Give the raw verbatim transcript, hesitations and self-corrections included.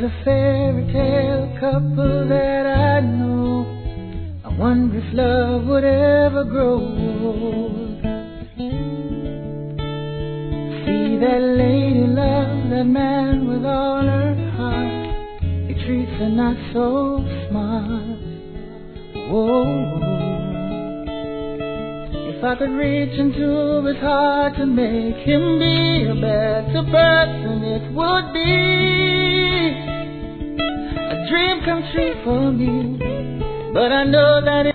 There's a fairy tale couple that I know. I wonder if love would ever grow. See that lady love that man with all her heart. He treats her not so smart. Whoa. If I could reach into his heart to make him be a better person, it would be a dream come true for me. But I know that it